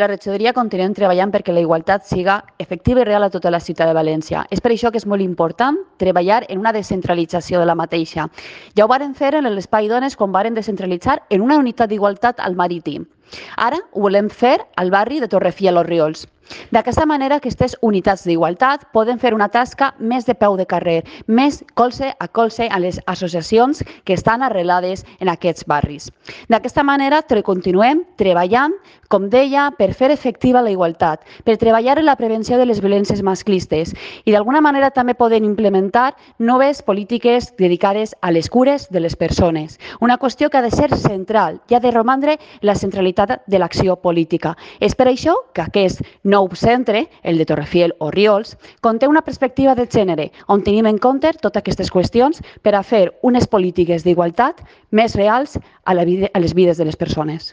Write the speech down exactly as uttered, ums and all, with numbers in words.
La regidoria continuem treballant perquè la igualtat siga efectiva i real a tota la ciutat de València. És per això que és molt important treballar en una descentralització de la mateixa. Ja ho varen fer en l'Espai Dones quan varen descentralitzar en una unitat d'igualtat al Marítim. Ara ho volem fer al barri de Torrefiel o Riols. D'aquesta manera, aquestes unitats d'igualtat poden fer una tasca més de peu de carrer, més colze a colze a les associacions que estan arrelades en aquests barris. D'aquesta manera, continuem treballant, com deia, per fer efectiva la igualtat, per treballar en la prevenció de les violències masclistes i d'alguna manera també poden implementar noves polítiques dedicades a les cures de les persones. Una qüestió que ha de ser central i ha de romandre la centralitat de l'acció política. És per això que aquest nou centre, el de Torrefiel o Riols, conté una perspectiva de gènere on tenim en compte totes aquestes qüestions per a fer unes polítiques d'igualtat més reals a, la vida, a les vides de les persones.